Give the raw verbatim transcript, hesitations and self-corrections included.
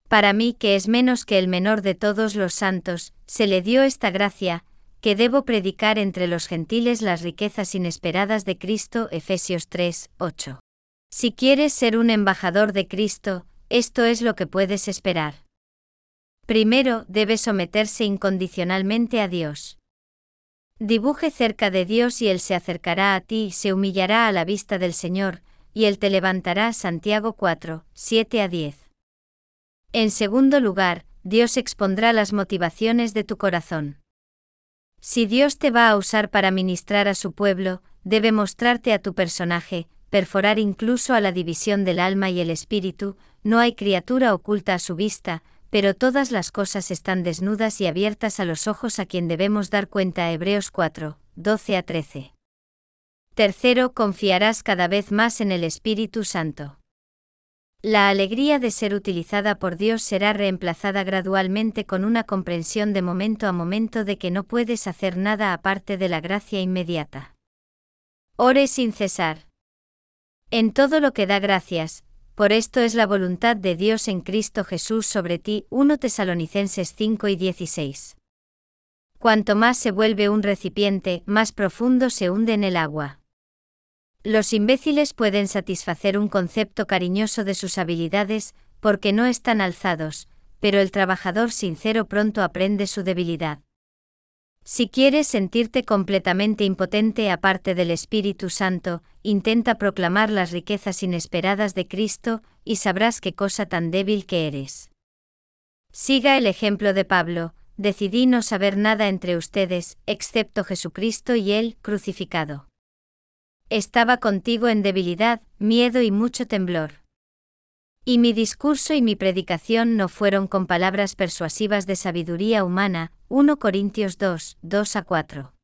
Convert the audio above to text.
Para mí, que es menos que el menor de todos los santos, se le dio esta gracia, que debo predicar entre los gentiles las riquezas inesperadas de Cristo. Efesios tres, ocho. Si quieres ser un embajador de Cristo, esto es lo que puedes esperar. Primero, debe someterse incondicionalmente a Dios. Dibuje cerca de Dios y Él se acercará a ti y se humillará a la vista del Señor, y Él te levantará. Santiago cuatro, siete a diez. En segundo lugar, Dios expondrá las motivaciones de tu corazón. Si Dios te va a usar para ministrar a su pueblo, debe mostrarte a tu personaje, perforar incluso a la división del alma y el espíritu. No hay criatura oculta a su vista, pero todas las cosas están desnudas y abiertas a los ojos a quien debemos dar cuenta. Hebreos cuatro, doce a trece. Tercero, confiarás cada vez más en el Espíritu Santo. La alegría de ser utilizada por Dios será reemplazada gradualmente con una comprensión de momento a momento de que no puedes hacer nada aparte de la gracia inmediata. Ore sin cesar. En todo lo que da gracias, por esto es la voluntad de Dios en Cristo Jesús sobre ti. Primera Tesalonicenses cinco y dieciséis. Cuanto más se vuelve un recipiente, más profundo se hunde en el agua. Los imbéciles pueden satisfacer un concepto cariñoso de sus habilidades, porque no están alzados, pero el trabajador sincero pronto aprende su debilidad. Si quieres sentirte completamente impotente aparte del Espíritu Santo, intenta proclamar las riquezas inesperadas de Cristo, y sabrás qué cosa tan débil que eres. Siga el ejemplo de Pablo: decidí no saber nada entre ustedes, excepto Jesucristo y Él crucificado. Estaba contigo en debilidad, miedo y mucho temblor. Y mi discurso y mi predicación no fueron con palabras persuasivas de sabiduría humana. Primera Corintios dos, dos a cuatro.